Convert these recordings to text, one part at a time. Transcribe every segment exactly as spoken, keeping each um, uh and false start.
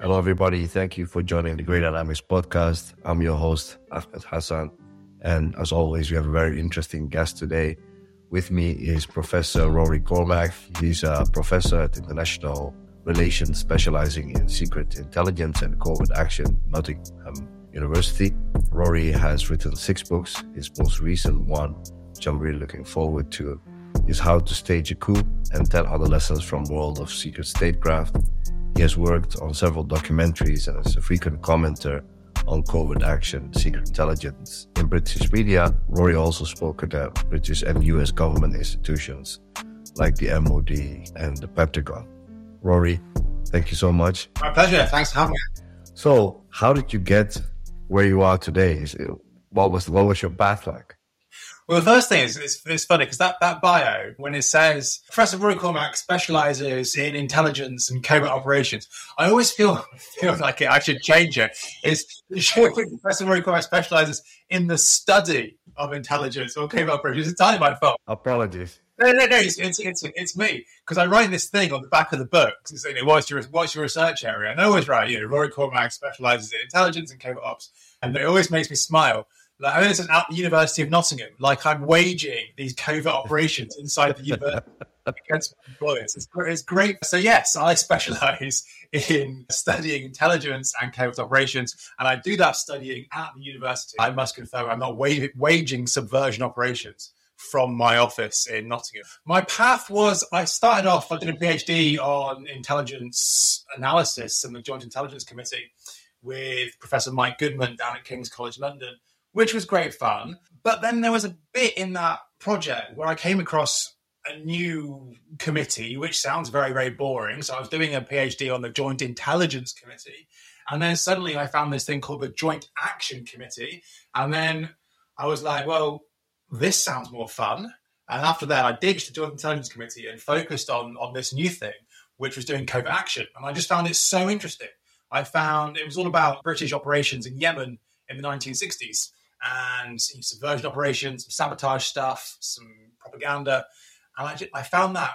Hello, everybody. Thank you for joining the Great Dynamics podcast. I'm your host, Ahmed Hassan. And as always, we have a very interesting guest today. With me is Professor Rory Cormack. He's a professor at International Relations, specializing in secret intelligence and covert action, Nottingham University. Rory has written six books. His most recent one, which I'm really looking forward to, is How to Stage a Coup and ten Other Lessons from World of Secret Statecraft. He has worked on several documentaries and is a frequent commenter on covert action, secret intelligence. In British media, Rory also spoke at British and U S government institutions like the M O D and the Pentagon. Rory, thank you so much. My pleasure. Thanks for having me. So, how did you get where you are today? What was what was your path like? Well, the first thing is, it's, it's funny because that, that bio, when it says Professor Rory Cormack specializes in intelligence and covert operations, I always feel feel like it, I should change it. It's Professor Rory Cormack specializes in the study of intelligence or covert operations. It's entirely my fault. Apologies. No, no, no. It's it's it's, it's me because I write this thing on the back of the book. It's, you know, what's your what's your research area? And I always write, you know, Rory Cormack specializes in intelligence and covert ops, and it always makes me smile. Like, I mean, it's at the University of Nottingham. Like, I'm waging these covert operations inside the university against my employers. It's, it's great. So, yes, I specialize in studying intelligence and covert operations, and I do that studying at the university. I must confirm I'm not wa- waging subversion operations from my office in Nottingham. My path was, I started off, I did a PhD on intelligence analysis and the Joint Intelligence Committee with Professor Mike Goodman down at King's College London, which was great fun. But then there was a bit in that project where I came across a new committee, which sounds very, very boring. So I was doing a PhD on the Joint Intelligence Committee. And then suddenly I found this thing called the Joint Action Committee. And then I was like, well, this sounds more fun. And after that, I ditched the Joint Intelligence Committee and focused on, on this new thing, which was doing covert action. And I just found it so interesting. I found it was all about British operations in Yemen in the nineteen sixties. And some subversion operations, some sabotage stuff, some propaganda. And I, just, I found that,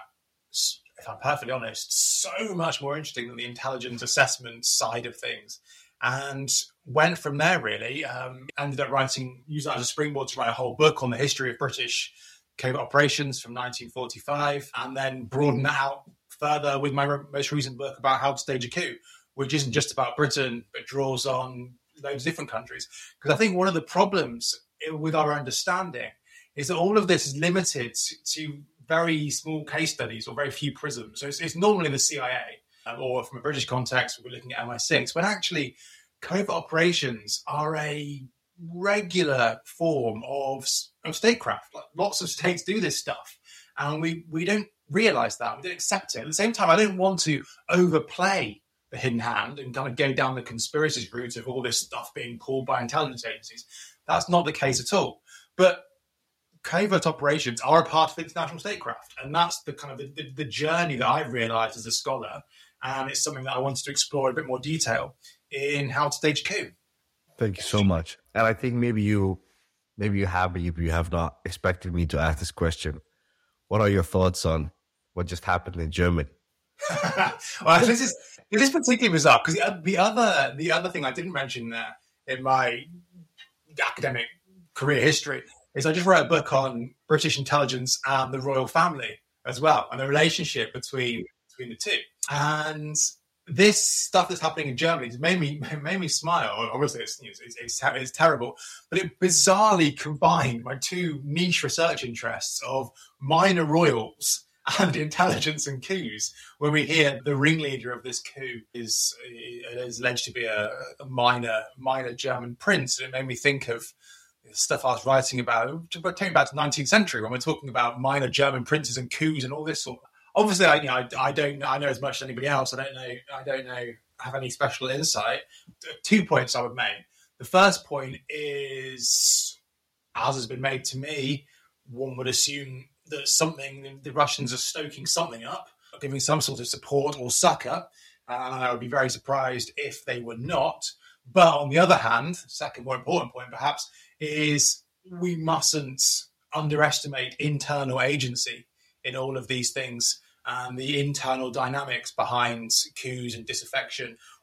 if I'm perfectly honest, so much more interesting than the intelligence assessment side of things. And went from there, really. Um, ended up writing, used that as a springboard to write a whole book on the history of British covert operations from nineteen forty-five, and then broaden that out further with my most recent book about how to stage a coup, which isn't just about Britain, but draws on loads of different countries. Because I think one of the problems with our understanding is that all of this is limited to, to very small case studies or very few prisms. So it's, it's normally the C I A, um, or from a British context, we're looking at M I six, when actually covert operations are a regular form of, of statecraft. Like, lots of states do this stuff, and we, we don't realise that. We don't accept it. At the same time, I don't want to overplay the hidden hand and kind of go down the conspiracy route of all this stuff being pulled by intelligence agencies. That's not the case at all. But covert operations are a part of international statecraft. And that's the kind of the, the, the journey that I've realized as a scholar. And it's something that I wanted to explore in a bit more detail in How to Stage a Coup. Thank you so much. And I think maybe you, maybe you have, maybe you have not expected me to ask this question. What are your thoughts on what just happened in Germany? Well, this is this is particularly bizarre because the, the other the other thing I didn't mention there in my academic career history is I just wrote a book on British intelligence and the royal family as well, and the relationship between between the two. And this stuff that's happening in Germany has made me made me smile. Obviously, it's it's, it's, it's terrible, but it bizarrely combined my two niche research interests of minor royals and intelligence and coups, when we hear the ringleader of this coup is is alleged to be a, a minor minor German prince. And it made me think of stuff I was writing about, taking back to the nineteenth century, when we're talking about minor German princes and coups and all this sort of. Obviously, I, you know, I, I don't I know as much as anybody else. I don't know I don't know have any special insight. Two points I would make. The first point is, as has been made to me, one would assume that something, the Russians are stoking something up, giving some sort of support or succor. And I would be very surprised if they were not. But on the other hand, second more important point perhaps, is we mustn't underestimate internal agency in all of these things and the internal dynamics behind coups and disaffection,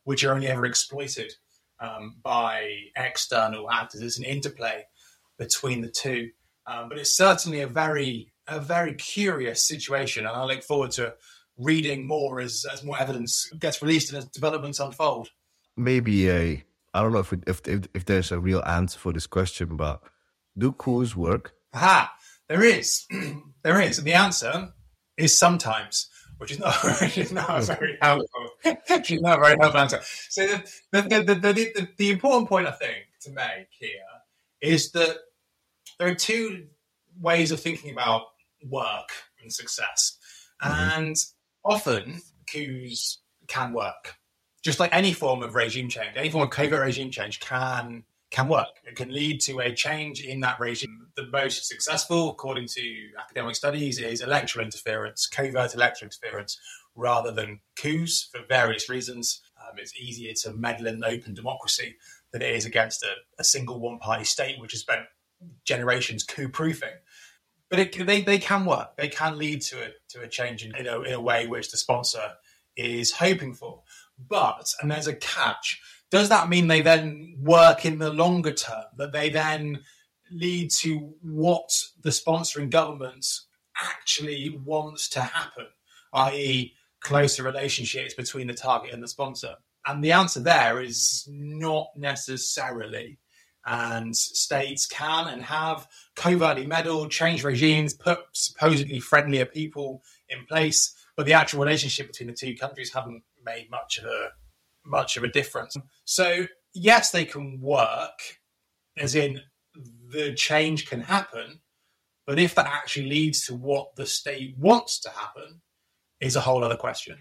which are only ever exploited um, by external actors. It's an interplay between the two. Um, but it's certainly a very, a very curious situation, and I look forward to reading more as, as more evidence gets released and as developments unfold. Maybe a, I don't know if, it, if if if there's a real answer for this question, but do coups work? Aha, there is, there is, and the answer is sometimes, which is not, which is not a very helpful, which is not a very helpful answer. So the the the, the, the the important point I think to make here is that there are two ways of thinking about work and success, mm-hmm. and often coups can work. Just like any form of regime change, any form of covert regime change can can work. It can lead to a change in that regime. The most successful, according to academic studies, is electoral interference, covert electoral interference, rather than coups for various reasons. Um, it's easier to meddle in an open democracy than it is against a, a single one-party state, which has spent generations coup-proofing. But it, they, they can work. They can lead to a, to a change in, in, a, in a way which the sponsor is hoping for. But, and there's a catch, does that mean they then work in the longer term, that they then lead to what the sponsoring government actually wants to happen, that is closer relationships between the target and the sponsor? And the answer there is not necessarily. And states can and have covertly meddled, changed regimes, put supposedly friendlier people in place, but the actual relationship between the two countries haven't made much of a much of a difference. So yes, they can work, as in the change can happen, but if that actually leads to what the state wants to happen is a whole other question.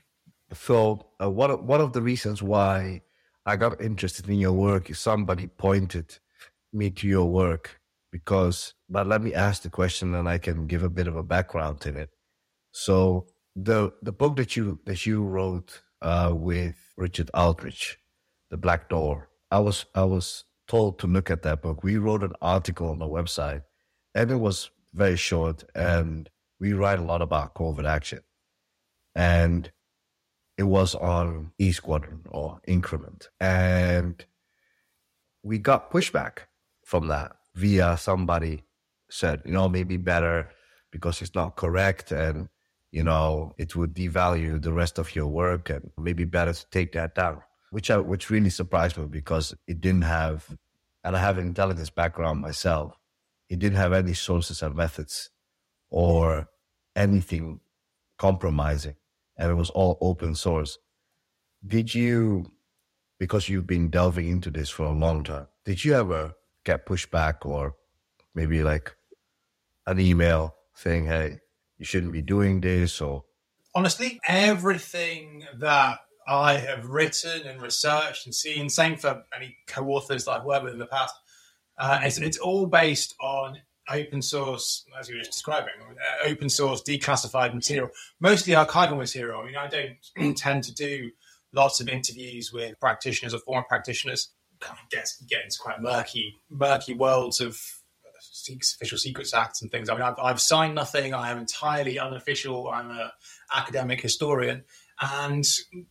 So uh, one of, one of the reasons why I got interested in your work is somebody pointed me to your work because, but let me ask the question and I can give a bit of a background in it. So the the book that you that you wrote uh, with Richard Aldrich, The Black Door, I was I was told to look at that book. We wrote an article on the website and it was very short, and we write a lot about covert action. And it was on E Squadron or Increment. And we got pushback from that via somebody said, you know, maybe better because it's not correct and, you know, it would devalue the rest of your work and maybe better to take that down, which I, which really surprised me because it didn't have, and I have an intelligence background myself, it didn't have any sources and methods or anything compromising, and it was all open source. Did you, because you've been delving into this for a long time, did you ever get pushback or maybe like an email saying, hey, you shouldn't be doing this? Or honestly, everything that I have written and researched and seen, same for any co-authors that I've worked with in the past, uh, it's, it's all based on open source, as you were just describing, uh, open source declassified material, mostly archival material. I mean, I don't tend to do lots of interviews with practitioners or former practitioners. Kind of get, get into quite murky, murky worlds of official secrets acts and things. I mean, I've, I've signed nothing. I am entirely unofficial. I'm an academic historian, and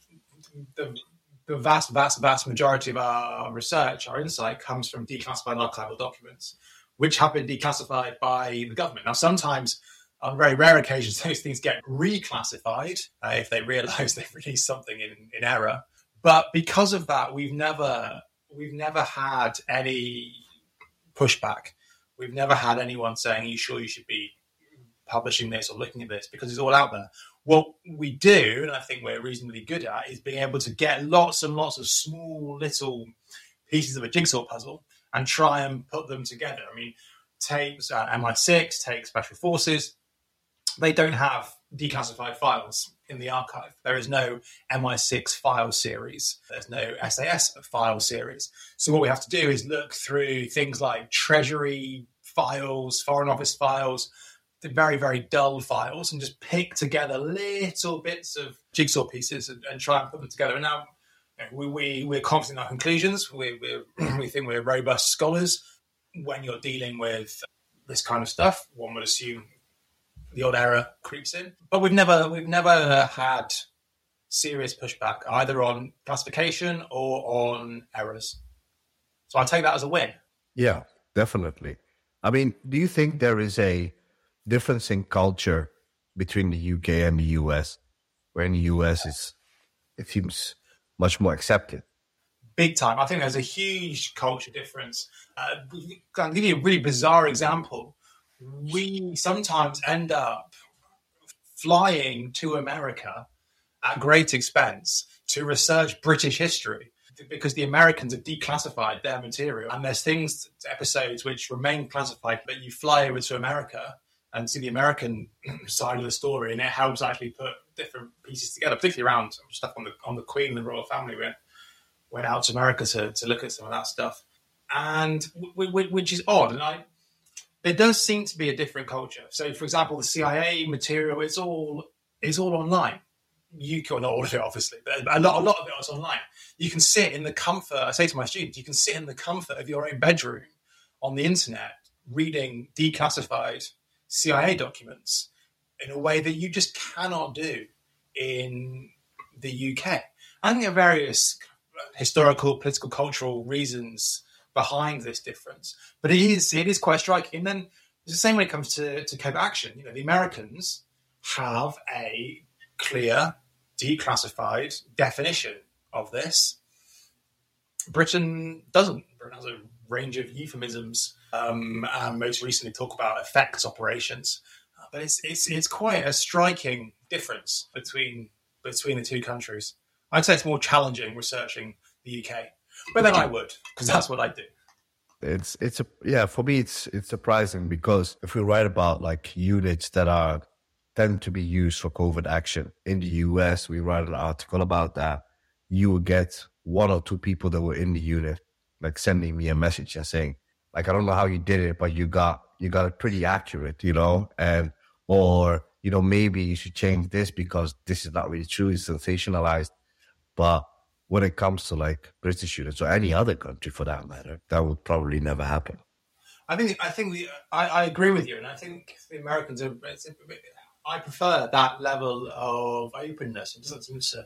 the, the vast, vast, vast majority of our research, our insight, comes from declassified archival documents, which have been declassified by the government. Now, sometimes, on very rare occasions, those things get reclassified uh, if they realise they've released something in, in error. But because of that, we've never we've never had any pushback. We've never had anyone saying, "Are you sure you should be publishing this or looking at this?" Because it's all out there. What we do, and I think we're reasonably good at, is being able to get lots and lots of small little pieces of a jigsaw puzzle and try and put them together. I mean, take uh, M I six, take Special Forces. They don't have declassified files in the archive. There is no M I six file series. There's no S A S file series. So what we have to do is look through things like Treasury files, Foreign Office files, the very, very dull files, and just pick together little bits of jigsaw pieces and, and try and put them together. And now we, we, we're confident in our conclusions. We, we're, we think we're robust scholars. When you're dealing with this kind of stuff, one would assume the odd error creeps in. But we've never we've never had serious pushback, either on classification or on errors. So I take that as a win. Yeah, definitely. I mean, do you think there is a difference in culture between the U K and the U S, where in the U S is, it seems much more accepted? Big time. I think there's a huge culture difference. Uh, I'll give you a really bizarre example. We sometimes end up flying to America at great expense to research British history because the Americans have declassified their material. And there's things, episodes which remain classified, but you fly over to America and see the American side of the story, and it helps actually put different pieces together, particularly around stuff on the on the Queen and the royal family. Went went out to America to, to look at some of that stuff, and w- w- which is odd. And I, there does seem to be a different culture. So, for example, the C I A material, it's all it's all online. You can, not all of it, obviously, but a lot, a lot of it is online. You can sit in the comfort, I say to my students, you can sit in the comfort of your own bedroom on the internet reading declassified C I A documents in a way that you just cannot do in the U K. I think there are various historical, political, cultural reasons behind this difference, but it is it is quite striking. And then it's the same when it comes to, to covert action. You know, the Americans have a clear, declassified definition of this. Britain doesn't. Britain has a range of euphemisms, um, and most recently talk about effects operations. Uh, but it's it's it's quite a striking difference between between the two countries. I'd say it's more challenging researching the U K, but then I would, because that's what I do. It's it's a yeah for me it's it's surprising, because if we write about like units that are tend to be used for covert action in the U S, we write an article about that. You will get one or two people that were in the unit like sending me a message and saying, like, I don't know how you did it, but you got you got it pretty accurate, you know, and or you know maybe you should change this because this is not really true, it's sensationalized. But when it comes to like British units or any other country for that matter, that would probably never happen. I think I think the, I, I agree with you, and I think the Americans are. It's a bit, I prefer that level of openness. It doesn't seem to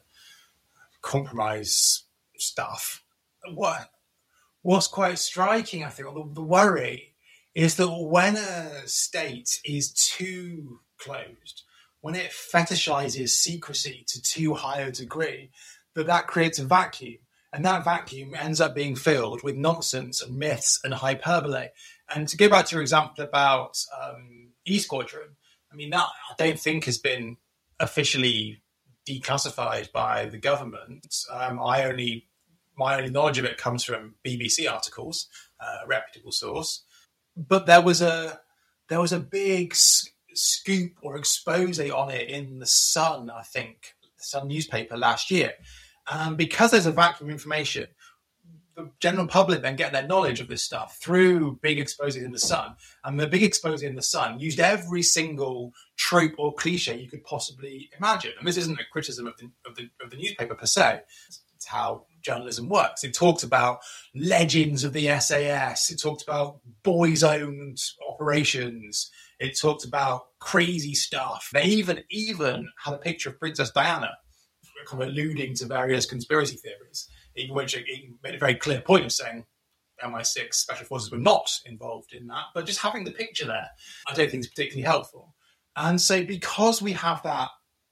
compromise stuff. What what's quite striking, I think, or the, the worry is that when a state is too closed, when it fetishizes secrecy to too high a degree, that that creates a vacuum, and that vacuum ends up being filled with nonsense and myths and hyperbole. And to go back to your example about um, E Squadron, I mean, that I don't think has been officially declassified by the government. Um, I only, my only knowledge of it comes from B B C articles, uh, a reputable source. But there was a there was a big s- scoop or expose on it in the Sun, I think, the Sun newspaper last year. Um, because there's a vacuum of information, the general public then get their knowledge of this stuff through big exposés in the Sun. And the big exposé in the Sun used every single trope or cliche you could possibly imagine. And this isn't a criticism of the, of the, of the newspaper per se. It's how journalism works. It talked about legends of the S A S. It talked about boys-owned operations. It talked about crazy stuff. They even, even had a picture of Princess Diana, kind of alluding to various conspiracy theories, in which he made a very clear point of saying M I six special forces were not involved in that, but just having the picture there, I don't think is particularly helpful. And so because we have that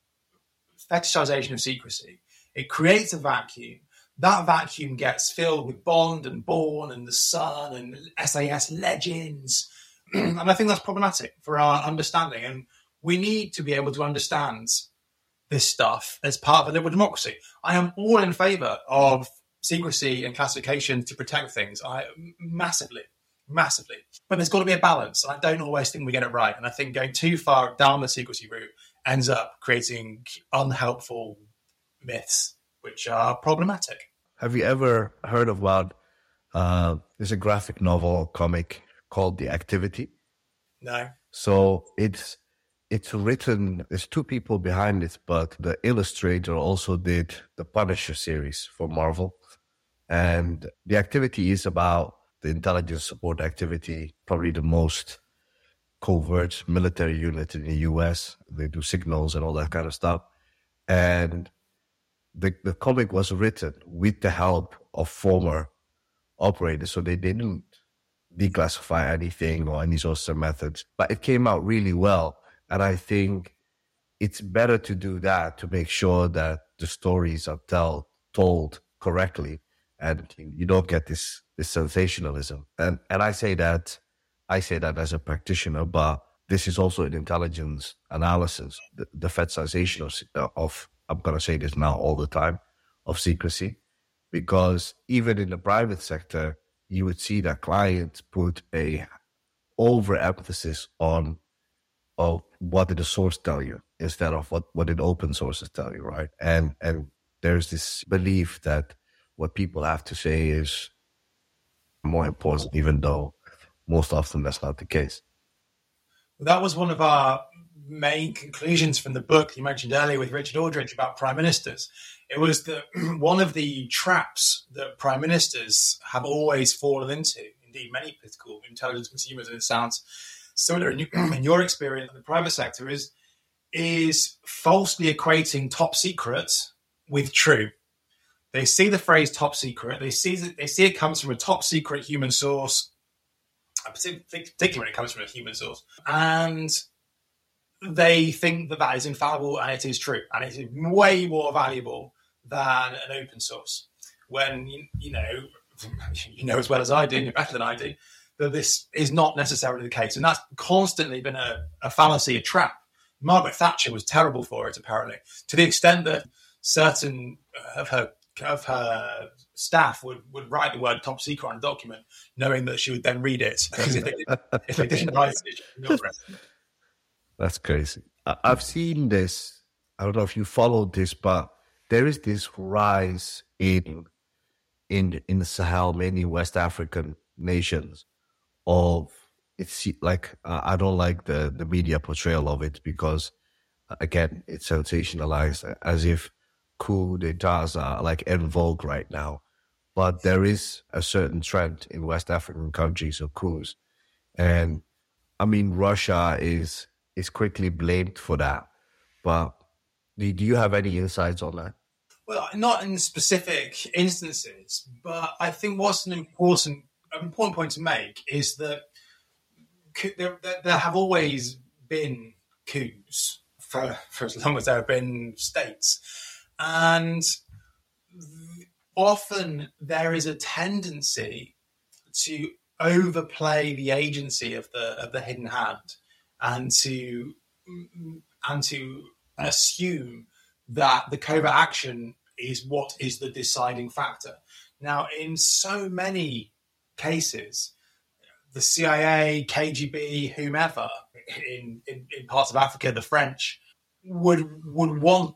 fetishization of secrecy, it creates a vacuum. That vacuum gets filled with Bond and Bourne and the Sun and S A S legends. And I think that's problematic for our understanding. And we need to be able to understand this stuff as part of a liberal democracy. I am all in favour of secrecy and classification to protect things. I massively, massively. But there's got to be a balance. And I don't always think we get it right. And I think going too far down the secrecy route ends up creating unhelpful myths, which are problematic. Have you ever heard of what, uh, there's a graphic novel comic called The Activity? No. So it's It's written, there's two people behind it, but the illustrator also did the Punisher series for Marvel. And The Activity is about the intelligence support activity, probably the most covert military unit in the U S. They do signals and all that kind of stuff. And the, the comic was written with the help of former operators, so they didn't declassify anything or any sorts of methods, but it came out really well. And I think it's better to do that to make sure that the stories are tell, told correctly and you don't get this, this sensationalism. And and I say that I say that as a practitioner, but this is also an intelligence analysis, the, the fetishization of, of, I'm going to say this now all the time, of secrecy. Because even in the private sector, you would see that clients put a overemphasis on of what did the source tell you instead of what, what did open sources tell you, right? And and there's this belief that what people have to say is more important, even though most often that's not the case. That was one of our main conclusions from the book you mentioned earlier with Richard Aldrich about prime ministers. It was that one of the traps that prime ministers have always fallen into, indeed many political intelligence consumers, and it sounds similar in, in your experience in the private sector, is, is falsely equating top secret with true. They see the phrase top secret, they see, they see it comes from a top secret human source, particularly when it comes from a human source, and they think that that is infallible and it is true, and it is way more valuable than an open source. When, you, you know, you know as well as I do, you're better than I do, that this is not necessarily the case. And that's constantly been a, a fallacy, a trap. Margaret Thatcher was terrible for it, apparently, to the extent that certain of her of her staff would, would write the word top secret on a document, knowing that she would then read it. Because if they, if they didn't write it, she would not read it. That's crazy. I've seen this. I don't know if you followed this, but there is this rise in in in the Sahel, mainly West African nations, of it's like uh, I don't like the the media portrayal of it because uh, again it's sensationalized as if coup d'etats are like en vogue right now. But there is a certain trend in West African countries of coups, and I mean Russia is. is quickly blamed for that. But do, do you have any insights on that? Well, not in specific instances, but I think what's an important, an important point to make is that there, there have always been coups for, for as long as there have been states. And often there is a tendency to overplay the agency of the of the hidden hand, and to and to assume that the covert action is what is the deciding factor. Now, in so many cases, the C I A, K G B, whomever, in, in, in parts of Africa, the French, would would want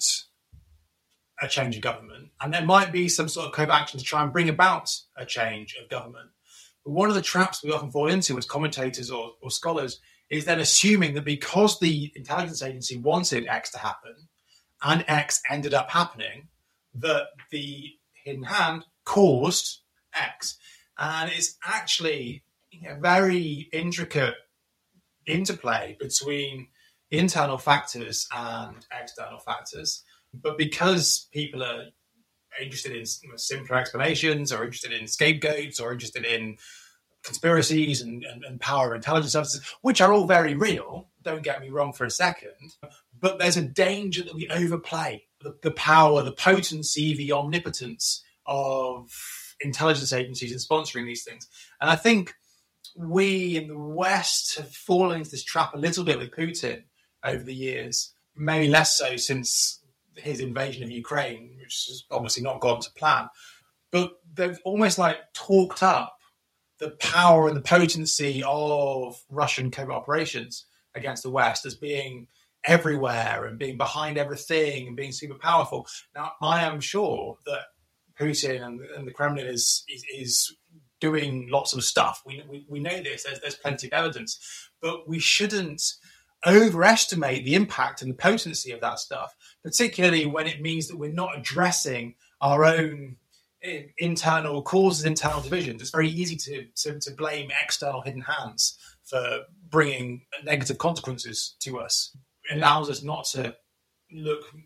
a change of government. And there might be some sort of covert action to try and bring about a change of government. But one of the traps we often fall into as commentators or, or scholars is then assuming that because the intelligence agency wanted X to happen and X ended up happening, that the hidden hand caused X. And it's actually a very intricate interplay between internal factors and external factors. But because people are interested in simpler explanations or interested in scapegoats or interested in conspiracies and, and, and power intelligence services, which are all very real, don't get me wrong for a second, but there's a danger that we overplay the, the power, the potency, the omnipotence of intelligence agencies in sponsoring these things. And I think we in the West have fallen into this trap a little bit with Putin over the years, maybe less so since his invasion of Ukraine, which has obviously not gone to plan. But they've almost like talked up the power and the potency of Russian covert operations against the West as being everywhere and being behind everything and being super powerful. Now, I am sure that Putin and, and the Kremlin is, is is doing lots of stuff. We we, we know this. There's, there's plenty of evidence. But we shouldn't overestimate the impact and the potency of that stuff, particularly when it means that we're not addressing our own internal causes, internal divisions. It's very easy to, to to blame external hidden hands for bringing negative consequences to us. It allows us not to look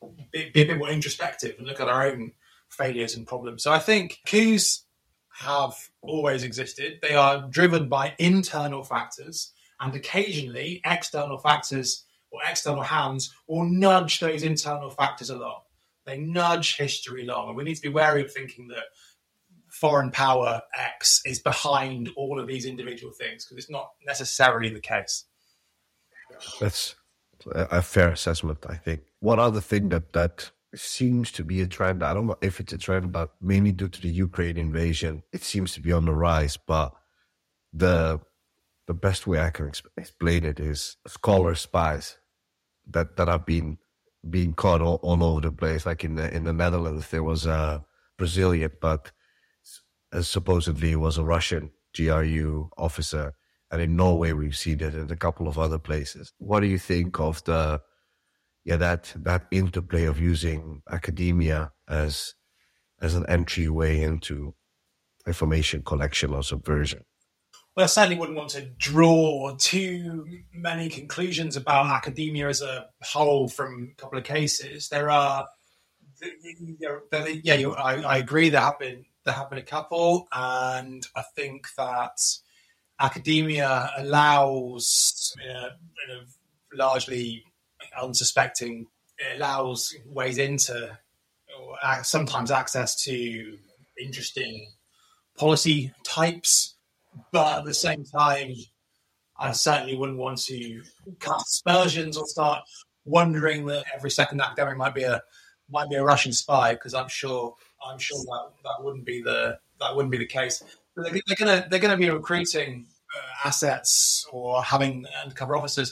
be, be a bit more introspective and look at our own failures and problems. So I think coups have always existed. They are driven by internal factors, and occasionally external factors or external hands will nudge those internal factors along. They nudge history along, and we need to be wary of thinking that foreign power X is behind all of these individual things, because it's not necessarily the case. That's a fair assessment, I think. One other thing that, that seems to be a trend, I don't know if it's a trend, but mainly due to the Ukraine invasion, it seems to be on the rise. But the the best way I can exp- explain it is scholar spies that, that have been being caught all, all over the place. Like in the in the Netherlands, there was a Brazilian, but uh, supposedly was a Russian G R U officer. And in Norway, we've seen it in a couple of other places. What do you think of the, yeah, that that interplay of using academia as as an entryway into information collection or subversion? Well, I certainly wouldn't want to draw too many conclusions about academia as a whole from a couple of cases. There are, there, there, yeah, you, I, I agree. There have been there have been a couple, and I think that academia allows, in a, in a largely unsuspecting, it allows ways into, or sometimes access to interesting policy types. But at the same time, I certainly wouldn't want to cast aspersions or start wondering that every second academic might be a might be a Russian spy, because I'm sure I'm sure that, that wouldn't be the that wouldn't be the case. But they're, they're gonna they're gonna be recruiting uh, assets or having undercover officers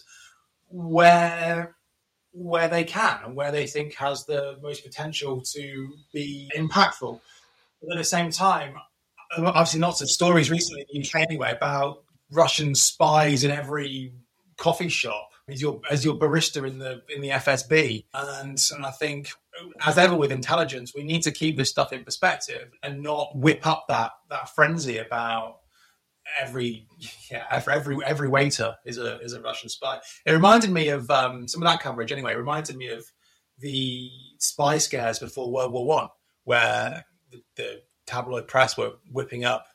where where they can and where they think has the most potential to be impactful. But at the same time, obviously lots of stories recently in the U K anyway about Russian spies in every coffee shop as your as your barista in the in the F S B. And, and I think, as ever with intelligence, we need to keep this stuff in perspective and not whip up that that frenzy about every yeah every every waiter is a is a Russian spy. It reminded me of um, some of that coverage anyway. It reminded me of the spy scares before World War One, where the, the tabloid press were whipping up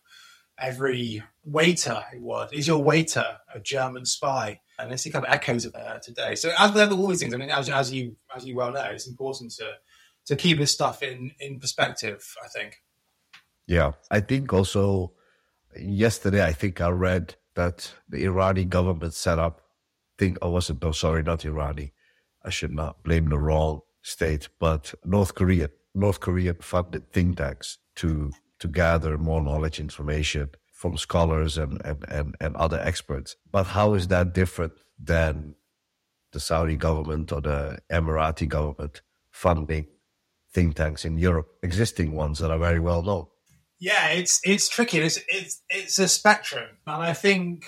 every waiter. What is your waiter a German spy? And there's a couple of echoes of that today. So as with all these things, I mean, as, as you as you well know, it's important to to keep this stuff in in perspective, I think. Yeah, I think also yesterday, I think I read that the Iranian government set up. Think, oh, was it? No, sorry, not Irani. I should not blame the wrong state, but North Korea. North Korea funded think tanks to to gather more knowledge, information from scholars and, and, and, and other experts. But how is that different than the Saudi government or the Emirati government funding think tanks in Europe, existing ones that are very well known? Yeah, it's it's tricky. It's it's it's a spectrum, and I think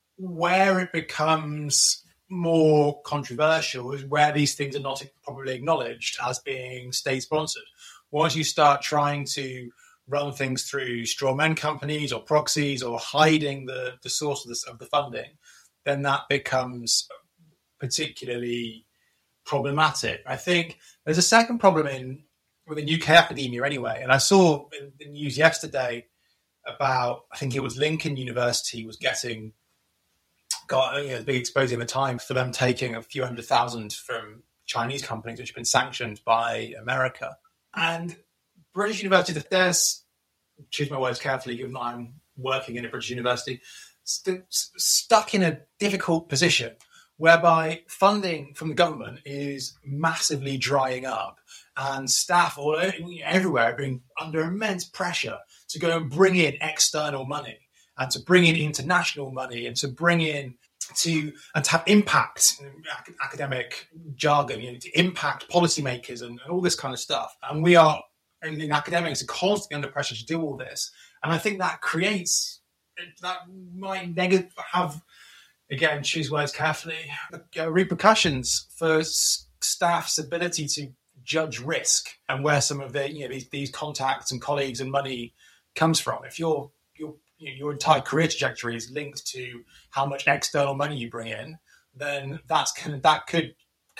where it becomes more controversial is where these things are not properly acknowledged as being state-sponsored. Once you start trying to run things through straw man companies or proxies or hiding the, the source of, this, of the funding, then that becomes particularly problematic. I think there's a second problem in within U K academia anyway, and I saw in the news yesterday about, I think it was Lincoln University was getting got you know, big exposure at the time for them taking a few hundred thousand from Chinese companies which have been sanctioned by America. And British University, there's, choose my words carefully given that I'm working in a British university, st- stuck in a difficult position whereby funding from the government is massively drying up and staff all everywhere are being under immense pressure to go and bring in external money and to bring in international money and to bring in to and to have impact, academic jargon, you know, to impact policymakers and, and all this kind of stuff. And we are, in academics, are constantly under pressure to do all this. And I think that creates, that might negative have, again, choose words carefully, uh, repercussions for s- staff's ability to judge risk and where some of the, you know, these, these contacts and colleagues and money comes from. If your your your entire career trajectory is linked to how much external money you bring in, then that's can, that could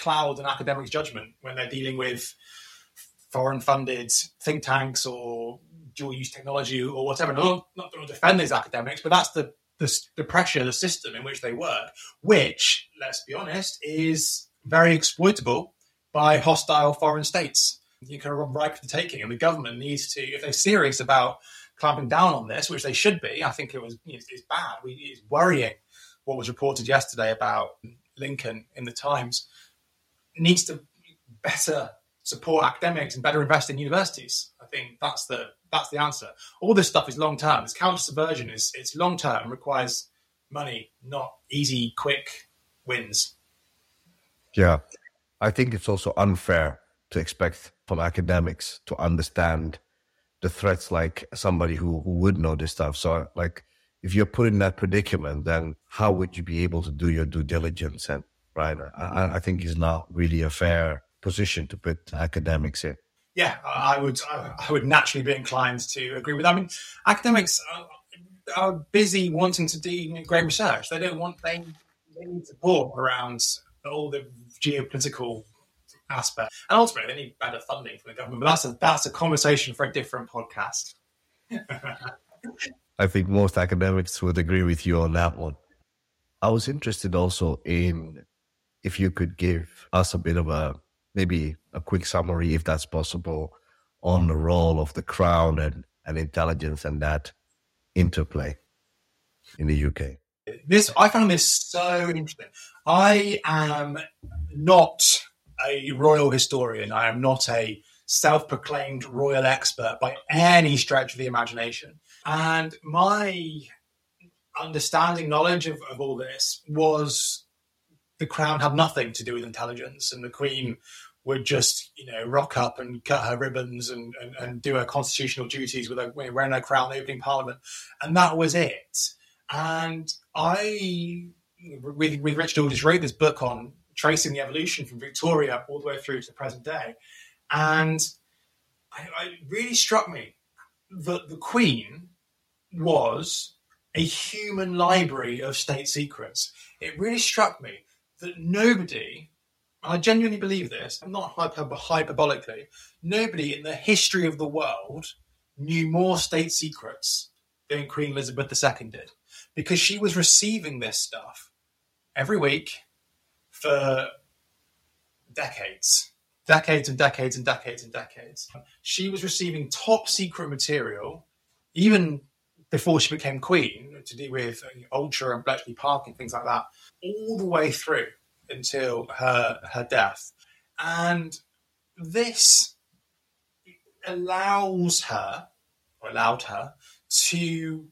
cloud an academics' judgment when they're dealing with foreign-funded think tanks or dual-use technology or whatever. Not, not going to defend these academics, but that's the, the the pressure, the system in which they work, which, let's be honest, is very exploitable by hostile foreign states. You can ripe for the taking, and the government needs to, if they're serious about clamping down on this, which they should be. I think it was it's, it's bad. We, it's worrying what was reported yesterday about Lincoln in the Times. It needs to better support academics and better invest in universities. I think that's the that's the answer. All this stuff is long term. This counter subversion is it's long term, requires money, not easy, quick wins. Yeah, I think it's also unfair to expect from academics to understand the threats like somebody who, who would know this stuff. So like if you're put in that predicament, then how would you be able to do your due diligence? And right, I, I think it's not really a fair position to put academics in. Yeah, I would I would naturally be inclined to agree with that. I mean, academics are, are busy wanting to do great research. They don't want, they, they need support around all the geopolitical aspect. And ultimately, they need better funding from the government. But that's a, that's a conversation for a different podcast. I think most academics would agree with you on that one. I was interested also in if you could give us a bit of a, maybe a quick summary, if that's possible, on the role of the Crown and, and intelligence and that interplay in the U K. This I found this so interesting. I am not a royal historian. I am not a self-proclaimed royal expert by any stretch of the imagination. And my understanding, knowledge of, of all this was the Crown had nothing to do with intelligence, and the Queen would just, you know, rock up and cut her ribbons and, and, and do her constitutional duties with her, wearing her crown, opening Parliament. And that was it. And I, with, with Richard Aldrich, wrote this book on tracing the evolution from Victoria all the way through to the present day. And I, I it really struck me that the Queen was a human library of state secrets. It really struck me that nobody, I genuinely believe this, I'm not hyper, hyperbolically, nobody in the history of the world knew more state secrets than Queen Elizabeth the Second did, because she was receiving this stuff every week for decades, decades and decades and decades and decades. She was receiving top secret material, even before she became Queen, to do with Ultra and Bletchley Park and things like that, all the way through until her her death. And this allows her, or allowed her, to,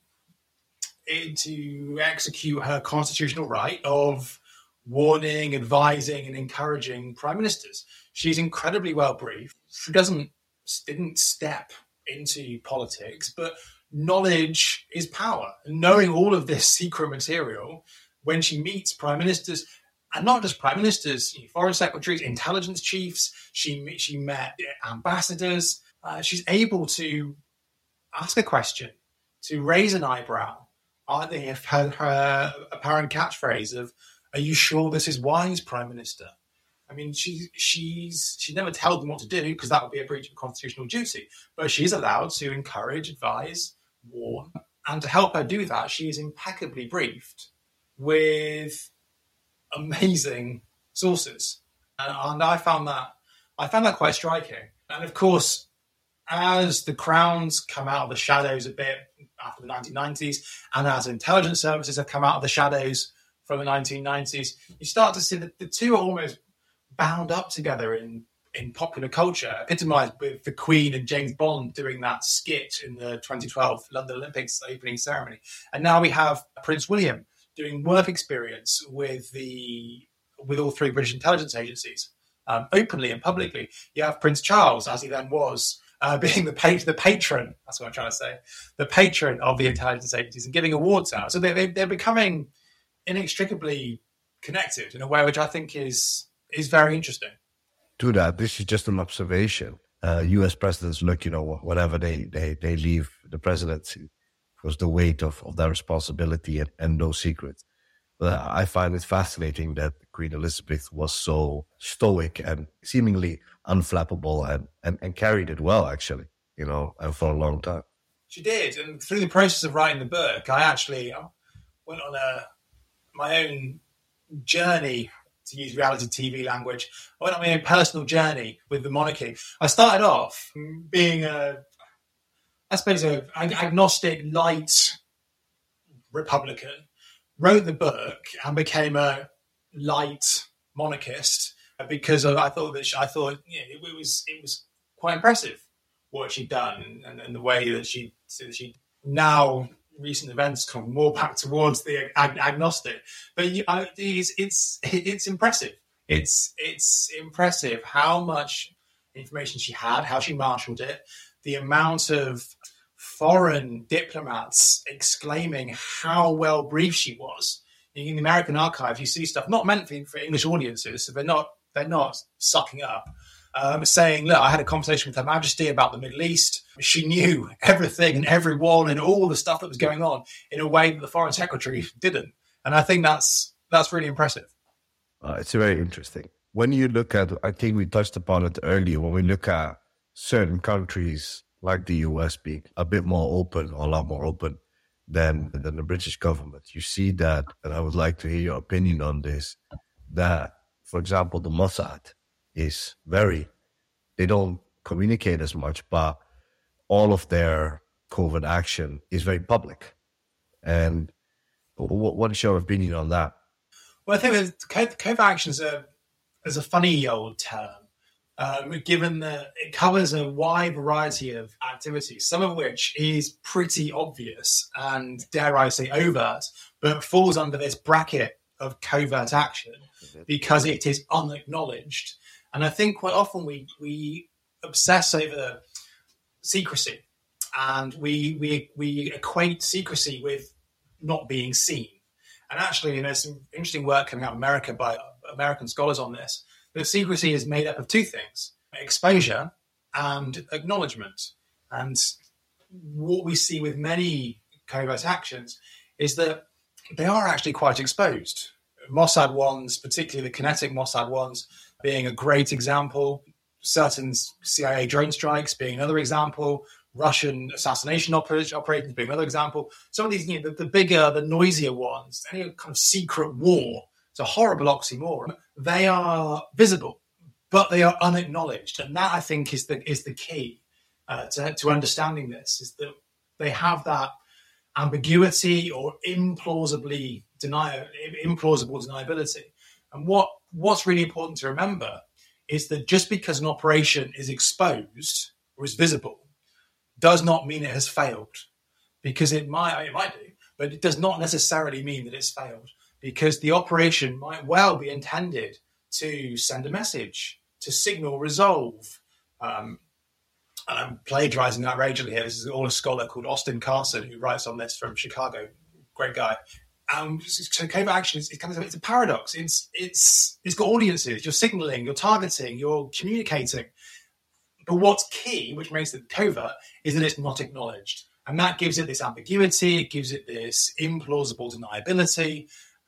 to execute her constitutional right of warning, advising, and encouraging prime ministers. She's incredibly well briefed. She doesn't didn't step into politics, but knowledge is power. And knowing all of this secret material, when she meets prime ministers, and not just prime ministers, foreign secretaries, intelligence chiefs, she she met ambassadors. Uh, she's able to ask a question, to raise an eyebrow. Are they have her, her apparent catchphrase of, "Are you sure this is wise, Prime Minister?" I mean, she she's she never told them what to do, because that would be a breach of constitutional duty. But she's allowed to encourage, advise, warn, and to help her do that, she is impeccably briefed with amazing sources, and, and I found that I found that quite striking. And of course, as the Crown's come out of the shadows a bit after the nineteen nineties, and as intelligence services have come out of the shadows from the nineteen nineties, you start to see that the two are almost bound up together in, in popular culture, epitomised with the Queen and James Bond doing that skit in the twenty twelve London Olympics opening ceremony. And now we have Prince William doing work experience with the with all three British intelligence agencies, um, openly and publicly. You have Prince Charles, as he then was, uh, being the, pa- the patron, that's what I'm trying to say, the patron of the intelligence agencies and giving awards out. So they, they, they're becoming inextricably connected in a way which I think is is very interesting. To that, this is just an observation. Uh, U S presidents look, you know, whatever they, they, they leave the presidency, because the weight of, of their responsibility and, and those secrets. But I find it fascinating that Queen Elizabeth was so stoic and seemingly unflappable and, and, and carried it well, actually, you know, and for a long time. She did. And through the process of writing the book, I actually went on a my own journey, to use reality T V language. I went on my own personal journey with the monarchy. I started off being a, I suppose, an agnostic, light Republican, wrote the book and became a light monarchist because of, I thought that she, I thought you know, it, it was it was quite impressive what she'd done and, and the way that she so she now recent events come more back towards the ag- agnostic. But you, I, it's it's it's impressive. It's it's impressive how much information she had, how she marshaled it, the amount of foreign diplomats exclaiming how well briefed she was. In the American archive, you see stuff not meant for, for English audiences, so they're not they're not sucking up, um, saying, "Look, I had a conversation with Her Majesty about the Middle East. She knew everything and everyone and all the stuff that was going on in a way that the Foreign Secretary didn't." And I think that's that's really impressive. Uh, it's very interesting. When you look at, I think we touched upon it earlier, when we look at certain countries like the U S being a bit more open, or a lot more open than, than the British government, you see that, and I would like to hear your opinion on this, that, for example, the Mossad is very, they don't communicate as much, but all of their covert action is very public. And what, what is your opinion on that? Well, I think that covert action is a, is a funny old term. Um, given that it covers a wide variety of activities, some of which is pretty obvious and, dare I say, overt, but falls under this bracket of covert action because it is unacknowledged. And I think quite often we we obsess over secrecy, and we we we equate secrecy with not being seen. And actually, you know, there's some interesting work coming out of America by American scholars on this. But secrecy is made up of two things: exposure and acknowledgement. And what we see with many covert actions is that they are actually quite exposed. Mossad ones, particularly the kinetic Mossad ones, being a great example. Certain C I A drone strikes being another example. Russian assassination oper- operations being another example. Some of these, you know, the, the bigger, the noisier ones, any kind of secret war. It's a horrible oxymoron. They are visible, but they are unacknowledged, and that, I think, is the is the key uh, to, to understanding this. Is that they have that ambiguity or implausibly deny implausible deniability. And what what's really important to remember is that just because an operation is exposed or is visible does not mean it has failed, because it might it might do, but it does not necessarily mean that it's failed. Because the operation might well be intended to send a message, to signal resolve. Um, and I'm plagiarizing outrageously here. This is all a scholar called Austin Carson who writes on this from Chicago. Great guy. Um, so covert action is kind of it's a paradox. It's it's it's got audiences. You're signaling, you're targeting, you're communicating. But what's key, which makes it covert, is that it's not acknowledged, and that gives it this ambiguity. It gives it this implausible deniability.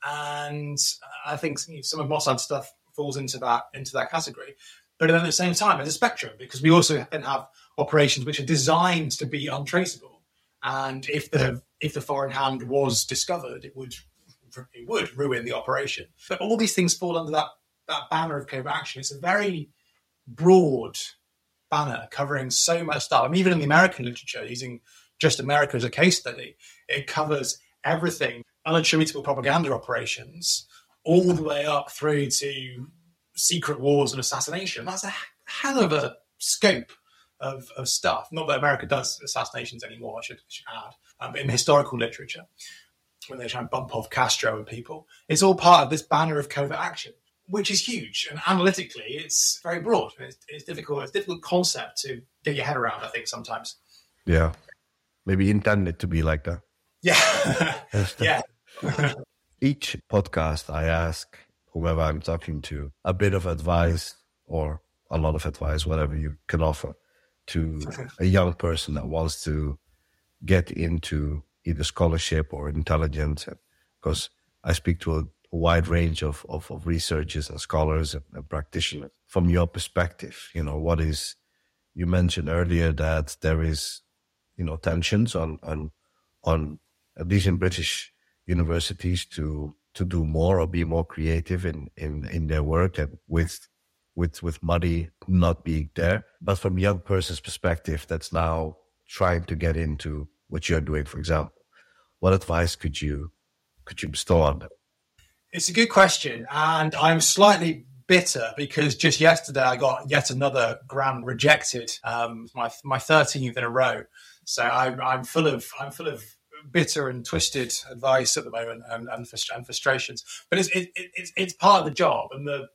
And I think some of Mossad stuff falls into that into that category. But at the same time, there's a spectrum, because we also then have operations which are designed to be untraceable. And if the if the foreign hand was discovered, it would it would ruin the operation. But all these things fall under that that banner of covert action. It's a very broad banner covering so much stuff. I mean, even in the American literature, using just America as a case study, it covers everything. Unattributable propaganda operations, all the way up through to secret wars and assassination. That's a hell of a scope of, of stuff. Not that America does assassinations anymore, I should, I should add. Um, in historical literature, when they try and bump off Castro and people, it's all part of this banner of covert action, which is huge. And analytically, it's very broad. It's, it's difficult. It's a difficult concept to get your head around, I think, sometimes. Yeah. Maybe intended to be like that. Yeah. Yeah. Each podcast, I ask whoever I'm talking to a bit of advice, or a lot of advice, whatever you can offer, to a young person that wants to get into either scholarship or intelligence. Because I speak to a, a wide range of, of, of researchers and scholars and, and practitioners. From your perspective, you know, what is, you mentioned earlier that there is, you know, tensions on, on, on at least in British universities to, to do more or be more creative in, in, in their work, and with, with, with money not being there. But from a young person's perspective, that's now trying to get into what you're doing, for example, what advice could you, could you bestow on them? It's a good question. And I'm slightly bitter because just yesterday I got yet another grant rejected, um, my, my thirteenth in a row. So I, I'm full of, I'm full of, bitter and twisted advice at the moment, and, and, and frustrations. But it's it, it's it's part of the job, and the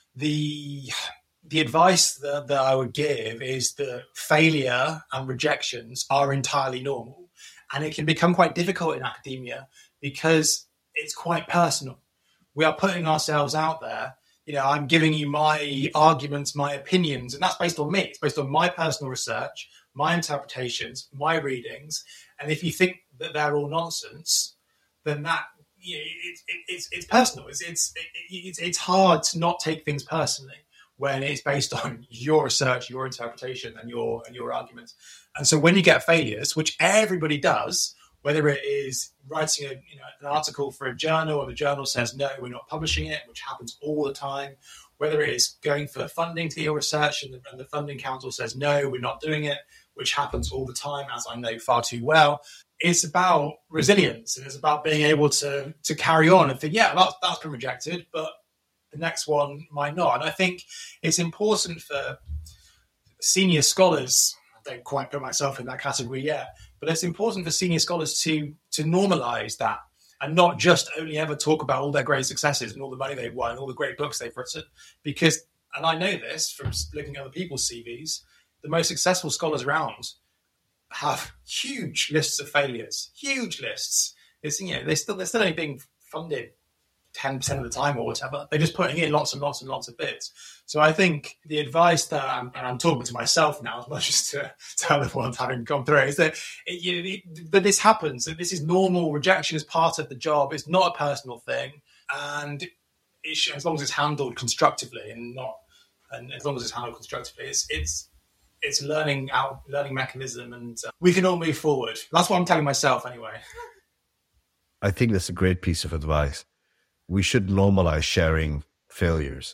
the the advice that, that I would give is that failure and rejections are entirely normal, and it can become quite difficult in academia because it's quite personal. We are putting ourselves out there. You know, I'm giving you my arguments, my opinions, and that's based on me. It's based on my personal research, my interpretations, my readings. And if you think that they're all nonsense, then that, you know, it, it, it's it's personal. It's it's it's it's hard to not take things personally when it's based on your research, your interpretation, and your and your arguments. And so when you get failures, which everybody does, whether it is writing a you know an article for a journal, or the journal says no, we're not publishing it, which happens all the time. Whether it is going for funding to your research and the, and the funding council says no, we're not doing it, which happens all the time, as I know far too well. It's about resilience, and it's about being able to to carry on and think, yeah, that's, that's been rejected, but the next one might not. And I think it's important for senior scholars, I don't quite put myself in that category yet, but it's important for senior scholars to to normalize that and not just only ever talk about all their great successes and all the money they've won and all the great books they've written. Because, and I know this from looking at other people's C Vs, the most successful scholars around have huge lists of failures, huge lists. It's, you know, they still, they're still only being funded ten percent of the time or whatever. They're just putting in lots and lots and lots of bits. So I think the advice that I'm, and I'm talking to myself now as much as to, to other ones having gone through it, is that, it, you know, it, that this happens, that this is normal. Rejection is part of the job. It's not a personal thing. And it should, as long as it's handled constructively and not, and as long as it's handled constructively, it's, it's, it's learning our learning mechanism, and uh, we can all move forward. That's what I'm telling myself anyway. I think that's a great piece of advice. We should normalize sharing failures,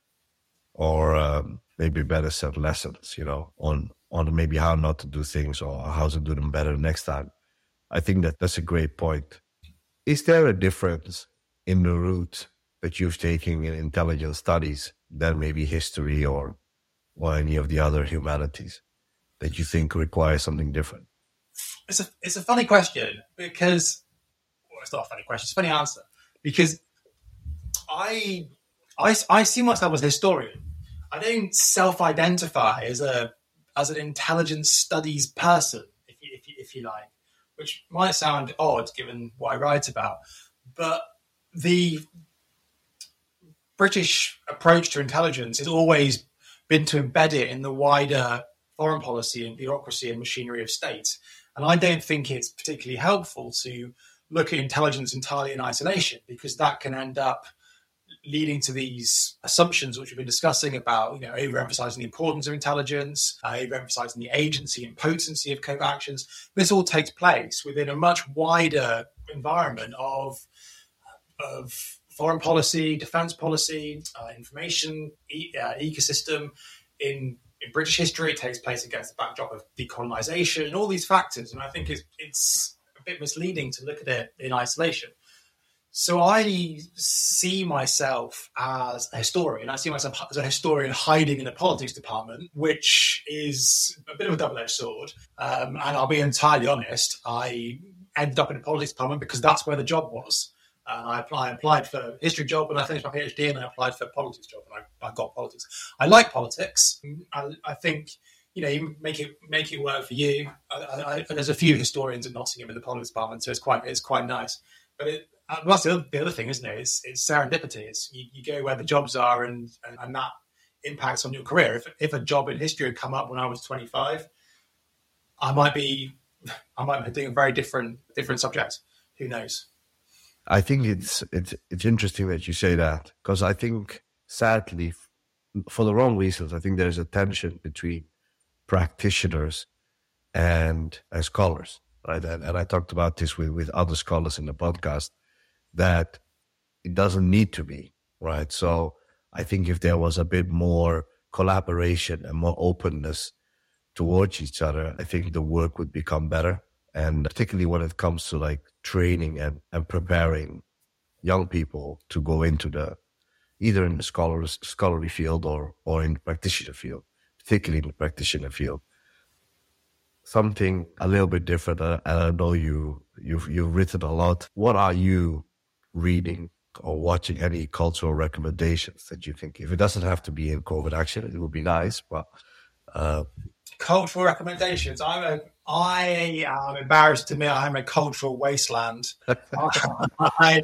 or um, maybe better said, lessons, you know, on, on maybe how not to do things or how to do them better next time. I think that that's a great point. Is there a difference in the route that you've taken in intelligence studies than maybe history or or any of the other humanities that you think require something different? It's a it's a funny question because, well, it's not a funny question. It's a funny answer because I I, I see myself as a historian. I don't self-identify as a as an intelligence studies person, if you, if you, if you like, which might sound odd given what I write about, but the British approach to intelligence has always been to embed it in the wider foreign policy and bureaucracy and machinery of state. And I don't think it's particularly helpful to look at intelligence entirely in isolation, because that can end up leading to these assumptions which we've been discussing about, you know, overemphasizing the importance of intelligence, uh, overemphasizing the agency and potency of covert actions. This all takes place within a much wider environment of, of foreign policy, defense policy, uh, information e- uh, ecosystem. In, in British history, it takes place against the backdrop of decolonization and all these factors. And I think it's, it's a bit misleading to look at it in isolation. So I see myself as a historian. I see myself as a historian hiding in a politics department, which is a bit of a double-edged sword. Um, and I'll be entirely honest, I ended up in a politics department because that's where the job was. Uh, I, applied, I applied for a history job and I finished my PhD, and I applied for a politics job and I, I got politics. I like politics. I, I think, you know, you make it make it work for you. I, I, there's a few historians in Nottingham in the politics department, so it's quite it's quite nice. But it, uh, that's the other, the other thing, isn't it? It's, it's serendipity. It's, you, you go where the jobs are, and, and, and that impacts on your career. If if a job in history had come up when I was twenty-five, I might be I might be doing a very different different subject. Who knows? I think it's it's it's interesting that you say that, because I think, sadly, for the wrong reasons, I think there's a tension between practitioners and uh, scholars, right? And, and I talked about this with, with other scholars in the podcast, that it doesn't need to be, right? So I think if there was a bit more collaboration and more openness towards each other, I think the work would become better. And particularly when it comes to like training and, and preparing young people to go into the, either in the scholars, scholarly field or, or in the practitioner field, particularly in the practitioner field. Something a little bit different. Uh, and I know you, you've, you've written a lot. What are you reading or watching? Any cultural recommendations that you think, if it doesn't have to be in COVID action, it would be nice, but... Uh, cultural recommendations. I'm a, I am embarrassed to admit I'm a cultural wasteland. I,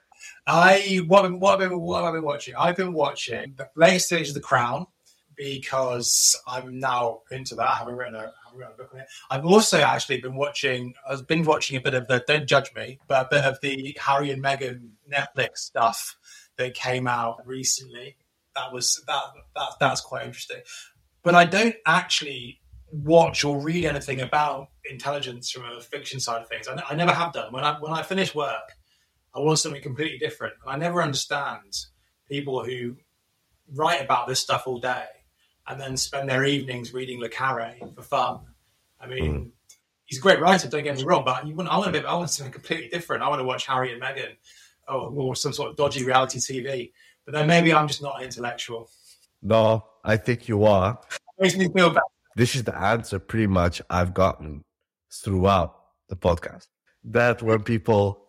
I, what, what, have been, what have I been watching? I've been watching the latest stage of The Crown, because I'm now into that. I haven't written a, I haven't written a book on it. I've also actually been watching, I've been watching a bit of the, don't judge me, but a bit of the Harry and Meghan Netflix stuff that came out recently. That was, that, that that's quite interesting. But I don't actually watch or read anything about intelligence from a fiction side of things. I, I never have done. When I when I finish work, I want something completely different. I never understand people who write about this stuff all day and then spend their evenings reading Le Carre for fun. I mean, mm. he's a great writer, don't get me wrong, but you want, I want a bit, I want something completely different. I want to watch Harry and Meghan, or, or some sort of dodgy reality T V. But then maybe I'm just not an intellectual. No, I think you are. Makes me feel bad. This is the answer pretty much I've gotten throughout the podcast. That when people,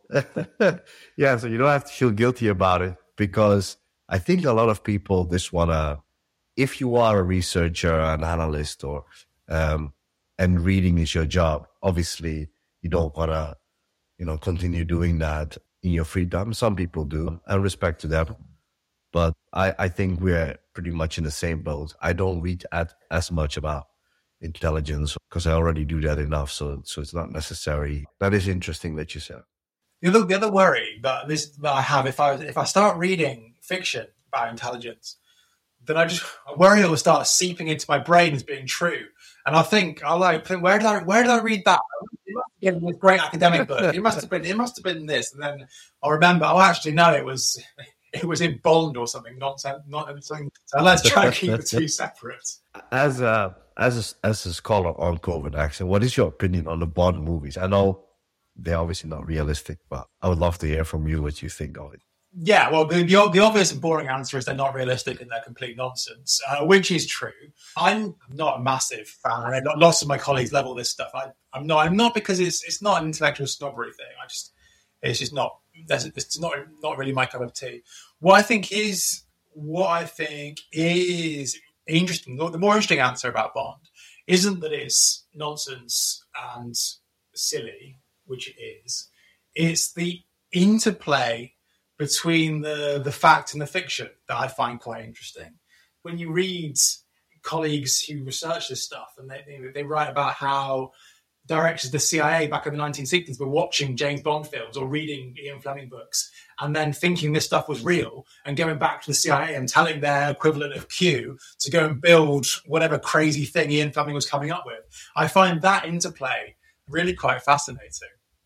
yeah, so you don't have to feel guilty about it, because I think a lot of people just want to, if you are a researcher, an analyst, or, um, and reading is your job, obviously you don't want to, you know, continue doing that in your free time. Some people do, and respect to them. But I, I think we're pretty much in the same boat. I don't read at, as much about intelligence because I already do that enough. So so it's not necessary. That is interesting that you said. The other, the other worry that this that I have, if I if I start reading fiction about intelligence, then I just I worry it will start seeping into my brain as being true. And I think I'll like think, where did I where did I read that? It must have been this great academic book. It must have been it must have been this. And then I'll remember, oh actually no, it was it was in Bond or something, not not anything. So let's try and keep the two separate. As a as a, as a scholar on COVID action, what is your opinion on the Bond movies? I know they're obviously not realistic, but I would love to hear from you what you think of it. Yeah, well, the, the, the obvious and boring answer is they're not realistic and they're complete nonsense, uh, which is true. I'm not a massive fan. I, lots of my colleagues level this stuff. I, I'm not. I'm not because it's it's not an intellectual snobbery thing. I just it's just not. It's not not really my cup of tea. What I think is what I think is interesting. The more interesting answer about Bond isn't that it's nonsense and silly, which it is. It's the interplay between the, the fact and the fiction that I find quite interesting. When you read colleagues who research this stuff and they, they, they write about how directors of the C I A back in the nineteen sixties were watching James Bond films or reading Ian Fleming books and then thinking this stuff was real and going back to the C I A and telling their equivalent of Q to go and build whatever crazy thing Ian Fleming was coming up with. I find that interplay really quite fascinating.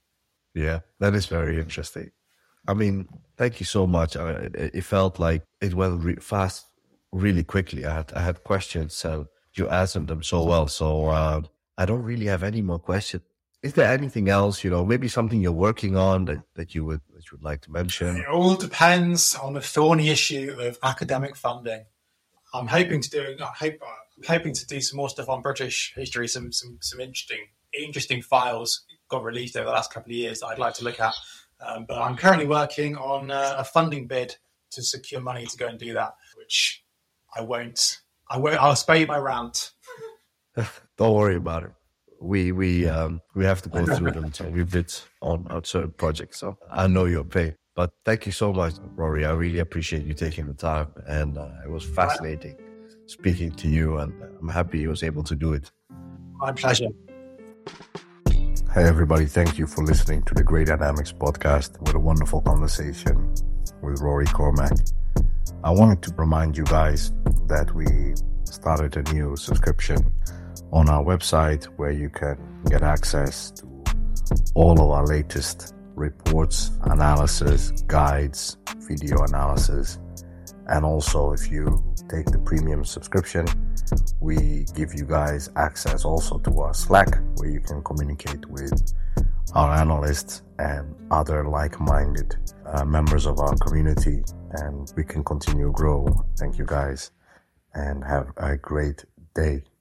Yeah, that is very interesting. I mean, thank you so much. I, it, it felt like it went re- fast, really quickly. I had I had questions and you answered them so well. So uh, I don't really have any more questions. Is there anything else, you know, maybe something you're working on that, that you would that you would like to mention? It all depends on the thorny issue of academic funding. I'm hoping to do. I hope I'm hoping to do some more stuff on British history. Some some some interesting interesting files got released over the last couple of years that I'd like to look at. Um, but I'm currently working on uh, a funding bid to secure money to go and do that, which I won't. I won't. I'll spare you my rant. Don't worry about it. We we um, we have to go through them. So we bid on a certain project. So I know your pain. But thank you so much, Rory. I really appreciate you taking the time, and uh, it was fascinating speaking to you. And I'm happy you was able to do it. My pleasure. Hey everybody, thank you for listening to the Great Dynamics podcast with a wonderful conversation with Rory Cormack. I wanted to remind you guys that we started a new subscription on our website where you can get access to all of our latest reports, analysis, guides, video analysis. And also, if you take the premium subscription, we give you guys access also to our Slack, where you can communicate with our analysts and other like-minded uh, members of our community, and we can continue to grow. Thank you guys, and have a great day.